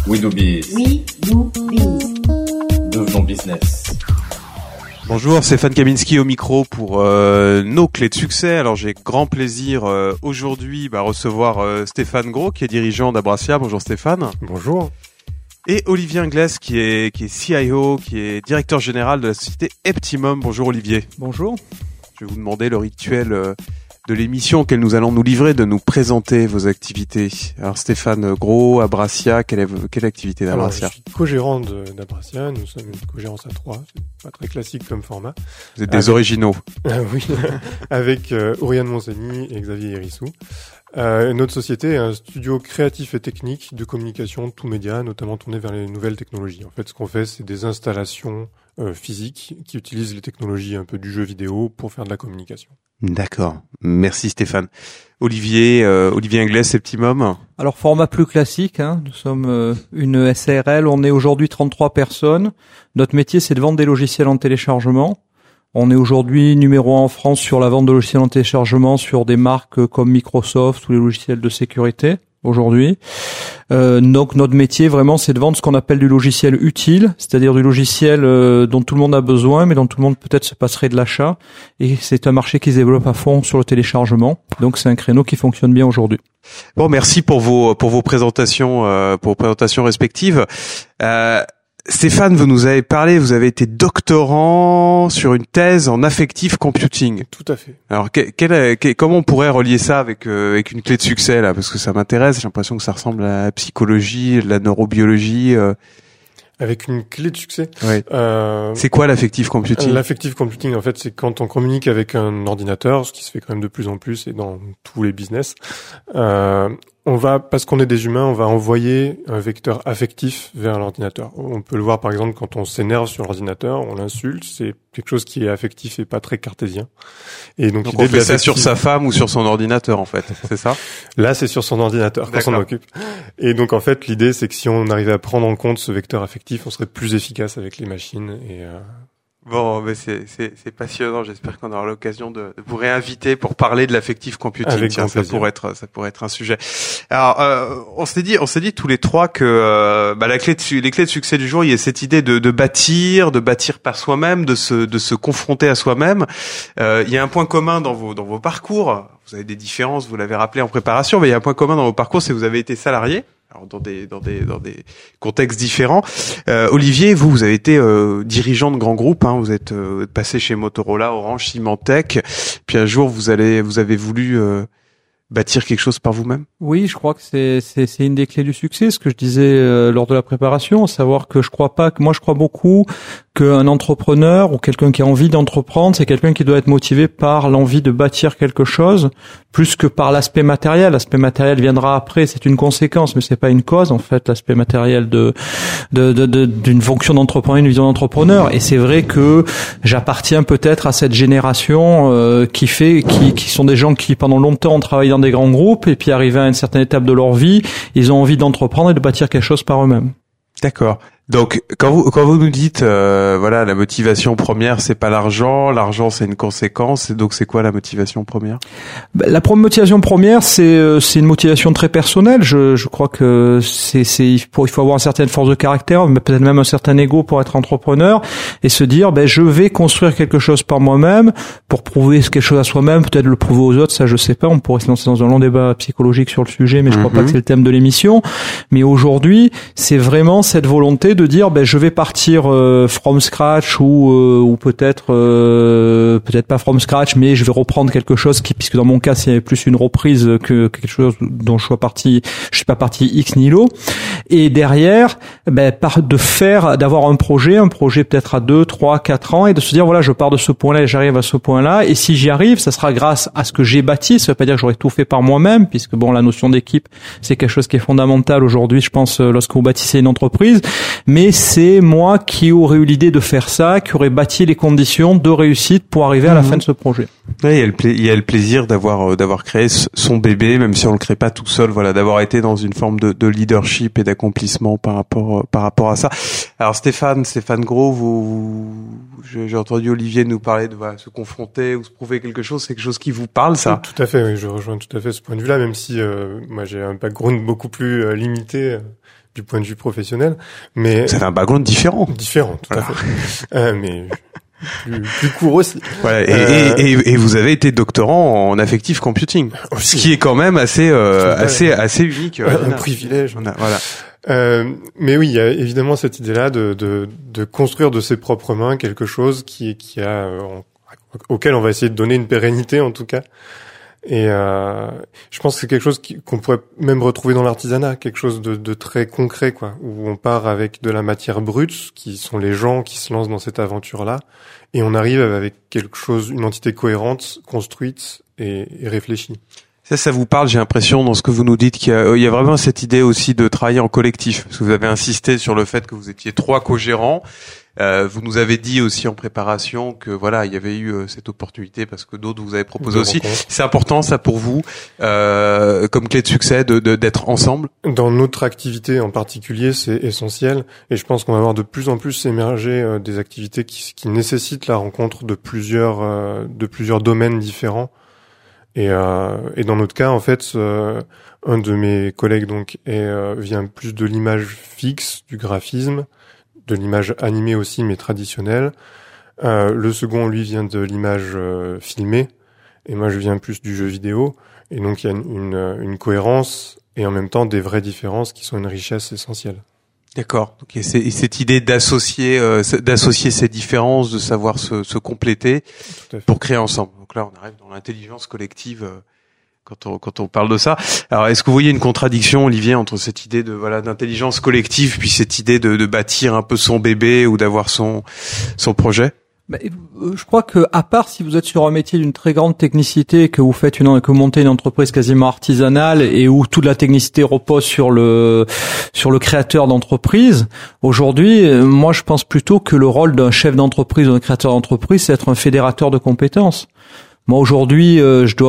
We do biz. We do biz. Devenons business. Bonjour, Stéphane Kaminski au micro pour nos clés de succès. Alors j'ai grand plaisir aujourd'hui recevoir Stéphane Gros qui est dirigeant d'Abracia. Bonjour Stéphane. Bonjour. Et Olivier Inglès qui est CIO, qui est directeur général de la société Eptimum. Bonjour Olivier. Bonjour. Je vais vous demander le rituel de l'émission auquel nous allons nous livrer, de nous présenter vos activités. Alors Stéphane Gros, Abracia, quelle activité d'Abracia? Alors, je suis co-gérant d'Abracia, nous sommes une co-gérance à 3, c'est pas très classique comme format. Vous êtes des originaux. Oui, avec Oriane Monseny et Xavier Hérissou. Notre société est un studio créatif et technique de communication tout média, notamment tourné vers les nouvelles technologies. En fait, ce qu'on fait, c'est des installations physiques qui utilisent les technologies un peu du jeu vidéo pour faire de la communication. D'accord. Merci Stéphane. Olivier Inglès, Eptimum. Alors format plus classique, nous sommes une SARL, on est aujourd'hui 33 personnes. Notre métier c'est de vendre des logiciels en téléchargement. On est aujourd'hui numéro 1 en France sur la vente de logiciels en téléchargement sur des marques comme Microsoft ou les logiciels de sécurité aujourd'hui. Donc notre métier vraiment c'est de vendre ce qu'on appelle du logiciel utile, c'est-à-dire du logiciel dont tout le monde a besoin mais dont tout le monde peut-être se passerait de l'achat, et c'est un marché qui se développe à fond sur le téléchargement. Donc c'est un créneau qui fonctionne bien aujourd'hui. Bon, merci pour vos présentations respectives. Stéphane, vous nous avez parlé, vous avez été doctorant sur une thèse en affective computing. Tout à fait. Alors, comment on pourrait relier ça avec une clé de succès là, parce que ça m'intéresse. J'ai l'impression que ça ressemble à la psychologie, la neurobiologie. Avec une clé de succès. Oui. C'est quoi l'affective computing? L'affective computing, en fait, c'est quand on communique avec un ordinateur, ce qui se fait quand même de plus en plus et dans tous les business. Parce qu'on est des humains, on va envoyer un vecteur affectif vers l'ordinateur. On peut le voir par exemple quand on s'énerve sur l'ordinateur, on l'insulte, c'est quelque chose qui est affectif et pas très cartésien. Et donc on fait ça sur sa femme ou sur son ordinateur en fait, c'est ça? Là, c'est sur son ordinateur qu'on s'en occupe. Et donc en fait, l'idée c'est que si on arrivait à prendre en compte ce vecteur affectif, on serait plus efficace avec les machines et Bon, mais c'est passionnant. J'espère qu'on aura l'occasion de vous réinviter pour parler de l'affective computing. Tiens, ça pourrait être un sujet. Alors, on s'est dit tous les trois que les clés de succès du jour, il y a cette idée de bâtir par soi-même, de se confronter à soi-même. Il y a un point commun dans vos parcours. Vous avez des différences, vous l'avez rappelé en préparation, mais il y a un point commun dans vos parcours, c'est que vous avez été salarié. Alors dans des contextes différents. Olivier, vous avez été dirigeant de grands groupes, vous êtes passé chez Motorola, Orange, Symantec. Puis un jour vous avez voulu bâtir quelque chose par vous-même. Oui, je crois que c'est une des clés du succès, ce que je disais lors de la préparation, à savoir que je crois beaucoup qu'un entrepreneur ou quelqu'un qui a envie d'entreprendre, c'est quelqu'un qui doit être motivé par l'envie de bâtir quelque chose, plus que par l'aspect matériel. L'aspect matériel viendra après, c'est une conséquence, mais c'est pas une cause, en fait, l'aspect matériel d'une fonction d'entrepreneur, une vision d'entrepreneur. Et c'est vrai que j'appartiens peut-être à cette génération, qui sont des gens qui, pendant longtemps, ont travaillé dans des grands groupes, et puis arrivés à une certaine étape de leur vie, ils ont envie d'entreprendre et de bâtir quelque chose par eux-mêmes. D'accord. Donc quand vous nous dites la motivation première c'est pas l'argent c'est une conséquence, et donc c'est quoi la motivation première? La motivation première c'est une motivation très personnelle. Je crois que il faut avoir une certaine force de caractère, mais peut-être même un certain ego pour être entrepreneur et se dire je vais construire quelque chose par moi-même pour prouver quelque chose à soi-même, peut-être le prouver aux autres, ça je sais pas, on pourrait se lancer dans un long débat psychologique sur le sujet, mais je crois pas que c'est le thème de l'émission. Mais aujourd'hui, c'est vraiment cette volonté de dire je vais partir from scratch ou peut-être pas from scratch, mais je vais reprendre quelque chose puisque dans mon cas c'est plus une reprise que quelque chose dont je suis pas parti X nihilo. Et derrière d'avoir un projet peut-être à 2, 3, 4 ans, et de se dire je pars de ce point-là et j'arrive à ce point-là, et si j'y arrive, ça sera grâce à ce que j'ai bâti. Ça veut pas dire que j'aurais tout fait par moi-même, puisque la notion d'équipe c'est quelque chose qui est fondamental aujourd'hui, je pense, lorsque vous bâtissez une entreprise, mais c'est moi qui aurais eu l'idée de faire ça, qui aurais bâti les conditions de réussite pour arriver à la fin de ce projet. Oui, il y a le plaisir d'avoir créé son bébé, même si on le crée pas tout seul, d'avoir été dans une forme de leadership et d'accomplissement par rapport à ça. Alors Stéphane Gros, j'ai entendu Olivier nous parler de se confronter ou se prouver quelque chose, c'est quelque chose qui vous parle, ça? Tout à fait, oui, je rejoins tout à fait ce point de vue-là, même si moi j'ai un background beaucoup plus limité. du point de vue professionnel. Mais vous avez un background différent. Différent, tout à fait. Mais plus court aussi. Voilà, et vous avez été doctorant en affective computing, ce qui est quand même assez unique. Un privilège. Voilà. Mais oui, il y a évidemment cette idée-là de construire de ses propres mains quelque chose auquel on va essayer de donner une pérennité en tout cas. Et je pense que c'est quelque chose qu'on pourrait même retrouver dans l'artisanat, quelque chose de très concret, quoi, où on part avec de la matière brute, qui sont les gens qui se lancent dans cette aventure-là, et on arrive avec quelque chose, une entité cohérente, construite et réfléchie. Ça vous parle, j'ai l'impression, dans ce que vous nous dites, qu'il y a vraiment cette idée aussi de travailler en collectif, parce que vous avez insisté sur le fait que vous étiez 3 co-gérants. Vous nous avez dit aussi en préparation que voilà, il y avait eu cette opportunité parce que d'autres vous avaient proposé aussi. C'est important ça pour vous, comme clé de succès, d'être ensemble. Dans notre activité en particulier, c'est essentiel, et je pense qu'on va voir de plus en plus émerger des activités qui nécessitent la rencontre de plusieurs domaines différents. Et dans notre cas, en fait, un de mes collègues donc vient plus de l'image fixe, du graphisme, de l'image animée aussi, mais traditionnelle. Le second, lui, vient de l'image filmée, et moi, je viens plus du jeu vidéo. Et donc, il y a une cohérence et en même temps des vraies différences qui sont une richesse essentielle. D'accord. Donc, et cette idée d'associer ces différences, de savoir se compléter pour créer ensemble. Donc là, on arrive dans l'intelligence collective. Quand on parle de ça. Alors, est-ce que vous voyez une contradiction, Olivier, entre cette idée d'intelligence collective, puis cette idée de bâtir un peu son bébé ou d'avoir son projet? Je crois que, à part si vous êtes sur un métier d'une très grande technicité, que vous montez une entreprise quasiment artisanale et où toute la technicité repose sur le créateur d'entreprise, aujourd'hui, moi, je pense plutôt que le rôle d'un chef d'entreprise ou d'un créateur d'entreprise, c'est être un fédérateur de compétences. Moi aujourd'hui,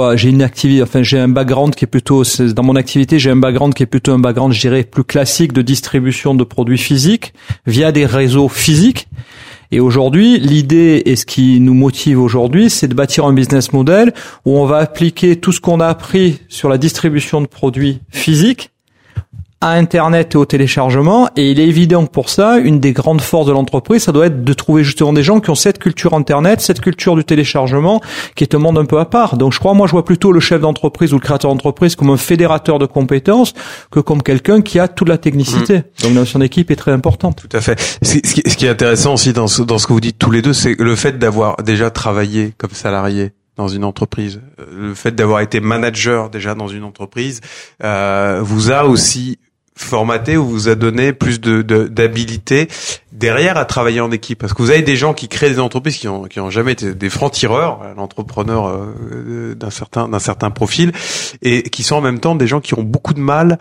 j'ai un background qui est plutôt, dans mon activité, j'ai un background qui est plutôt un background, je dirais, plus classique de distribution de produits physiques via des réseaux physiques. Et aujourd'hui, l'idée et ce qui nous motive aujourd'hui, c'est de bâtir un business model où on va appliquer tout ce qu'on a appris sur la distribution de produits physiques à Internet et au téléchargement, et il est évident que pour ça, une des grandes forces de l'entreprise, ça doit être de trouver justement des gens qui ont cette culture Internet, cette culture du téléchargement, qui est un monde un peu à part. Donc je vois plutôt le chef d'entreprise ou le créateur d'entreprise comme un fédérateur de compétences que comme quelqu'un qui a toute la technicité. Donc son équipe est très importante. Tout à fait. Ce qui est intéressant aussi dans ce que vous dites tous les deux, c'est le fait d'avoir déjà travaillé comme salarié dans une entreprise, le fait d'avoir été manager déjà dans une entreprise, vous a aussi formaté ou vous a donné plus d'habilité derrière à travailler en équipe, parce que vous avez des gens qui créent des entreprises qui ont jamais été des francs-tireurs, l'entrepreneur d'un certain profil, et qui sont en même temps des gens qui ont beaucoup de mal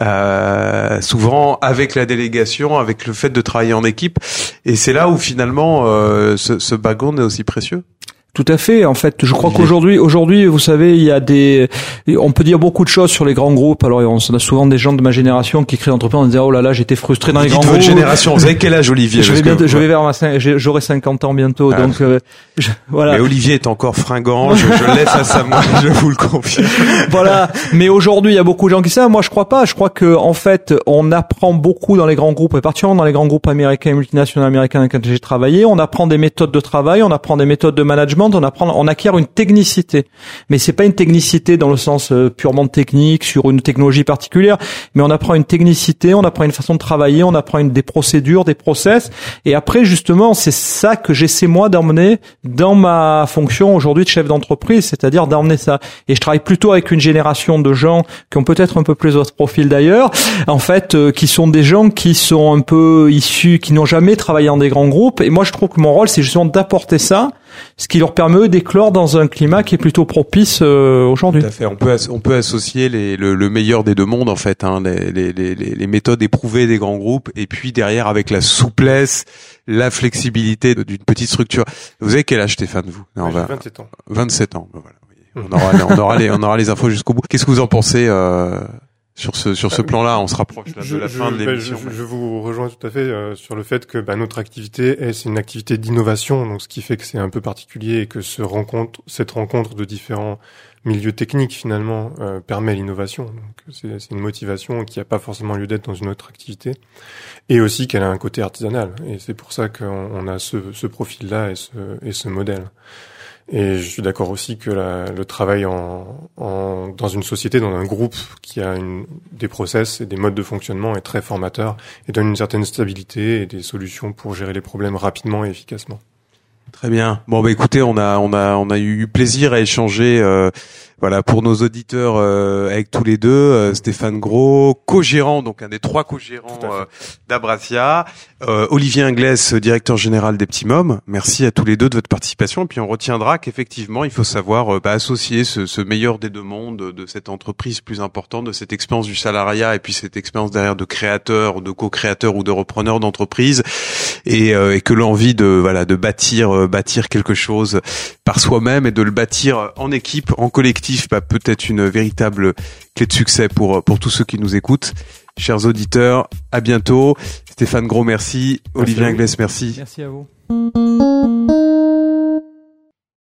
souvent avec la délégation, avec le fait de travailler en équipe, et c'est là où finalement ce background est aussi précieux. Tout à fait. En fait, je crois qu'aujourd'hui, vous savez, on peut dire beaucoup de choses sur les grands groupes. Alors, on a souvent des gens de ma génération qui créent l'entreprise en disant, oh là là, j'étais frustré dans les grands groupes. Votre génération, vous avez quel âge, Olivier? J'aurai 50 ans bientôt, donc, voilà. Mais Olivier est encore fringant, je le laisse à sa main, je vous le confie. Voilà. Mais aujourd'hui, il y a beaucoup de gens qui savent. Moi, je crois pas. Je crois que, en fait, on apprend beaucoup dans les grands groupes, et particulièrement dans les grands groupes américains, multinationaux américains avec lesquels j'ai travaillé. On apprend des méthodes de travail, on apprend des méthodes de management, on acquiert une technicité, mais c'est pas une technicité dans le sens purement technique sur une technologie particulière, mais on apprend une technicité, on apprend une façon de travailler, on apprend des procédures, des process, et après justement c'est ça que j'essaie moi d'emmener dans ma fonction aujourd'hui de chef d'entreprise, c'est-à-dire d'emmener ça. Et je travaille plutôt avec une génération de gens qui ont peut-être un peu plus votre profil d'ailleurs, en fait, qui sont des gens qui sont un peu issus, qui n'ont jamais travaillé dans des grands groupes, et moi je trouve que mon rôle c'est justement d'apporter ça, ce qui leur permet d'éclore dans un climat qui est plutôt propice aujourd'hui. Tout à fait. On peut associer le meilleur des deux mondes en fait, hein, les méthodes éprouvées des grands groupes, et puis derrière avec la souplesse, la flexibilité d'une petite structure. Vous avez quel âge, Stéphane, vous? J'ai 27 ans. 27 ans. Ben voilà. On aura les infos jusqu'au bout. Qu'est-ce que vous en pensez, sur ce plan-là. On se rapproche de la fin de l'émission. Je vous rejoins tout à fait sur le fait que notre activité c'est une activité d'innovation, donc ce qui fait que c'est un peu particulier et que cette rencontre de différents milieux techniques finalement permet l'innovation. Donc c'est une motivation qui n'a pas forcément lieu d'être dans une autre activité, et aussi qu'elle a un côté artisanal. Et c'est pour ça qu'on a ce profil-là et ce modèle. Et je suis d'accord aussi que le travail dans une société, dans un groupe qui a des process et des modes de fonctionnement est très formateur et donne une certaine stabilité et des solutions pour gérer les problèmes rapidement et efficacement. Très bien. Bon, écoutez, on a eu plaisir à échanger, pour nos auditeurs, avec tous les deux, Stéphane Gros, co-gérant, donc un des 3 co-gérants d'Abrasia, Olivier Inglès, directeur général des Petits Mômes. Merci à tous les deux de votre participation. Et puis on retiendra qu'effectivement, il faut savoir associer ce meilleur des 2 mondes, de cette entreprise plus importante, de cette expérience du salariat et puis cette expérience derrière de créateur, de co-créateur ou de repreneur d'entreprise, et que l'envie de bâtir quelque chose par soi-même et de le bâtir en équipe, en collectif, peut-être une véritable clé de succès pour tous ceux qui nous écoutent. Chers auditeurs, à bientôt. Stéphane Gros, merci. Olivier Inglès, merci. Merci à vous.